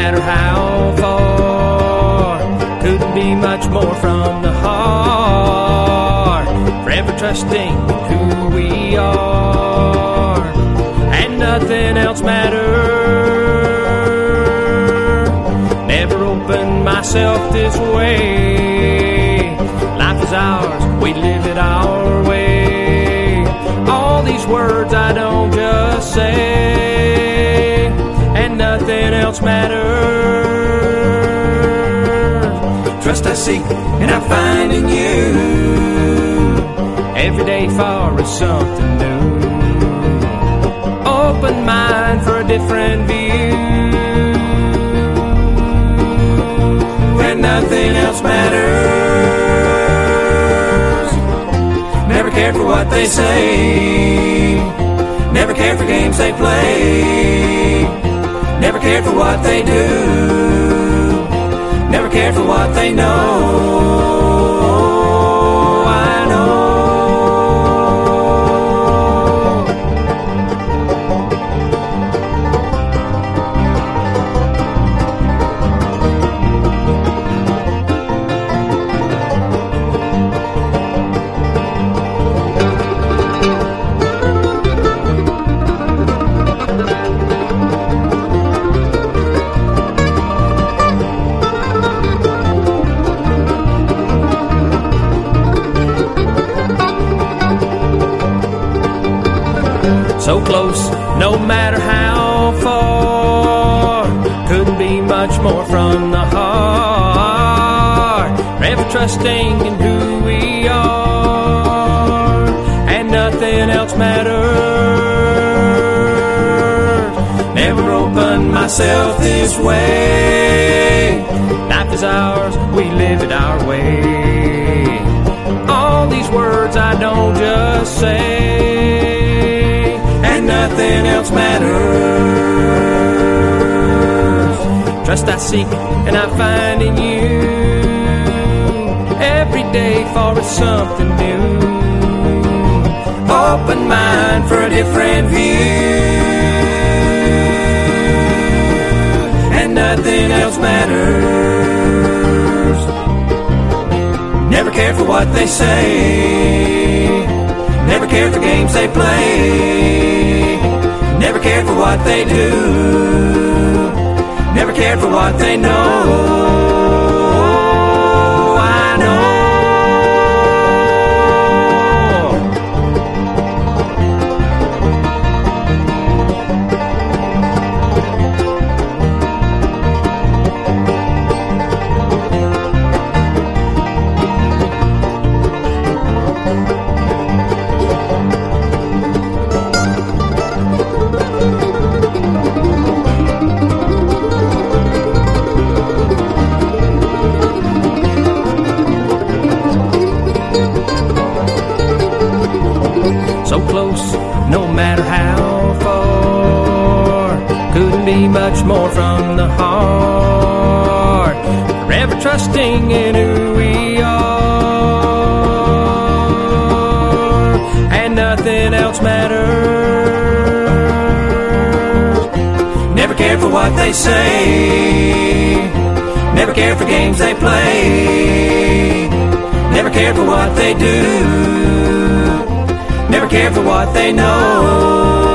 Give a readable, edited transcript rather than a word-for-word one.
matter how far. Couldn't be much more from the heart. Forever trusting in who we are, and nothing else matters. Never opened myself this way. Life is ours, we live it our way. All these words I don't just say, and nothing else matters. Trust I seek and I find in you. Every day for is something new. Open mind for a different view, and nothing else matters. Never cared for what they say. Never cared for games they play. Never cared for what they do. Never cared for what they know. I know. So close, no matter how far. Couldn't be much more from the heart. Forever trusting in who we are, and nothing else matters. Never opened myself this way. Life is ours, we live it our way. All these words I don't just say, nothing else matters. Trust I seek and I find in you. Every day for is something new. Open mind for a different view, and nothing else matters. Never cared for what they say. Never cared for games they play. Never cared for what they do. Never cared for what they know. I know. So close, no matter how far. Couldn't be much more from the heart. Forever trusting in who we are, and nothing else matters. Never cared for what they say. Never cared for games they play. Never cared for what they do. Never cared for what they know.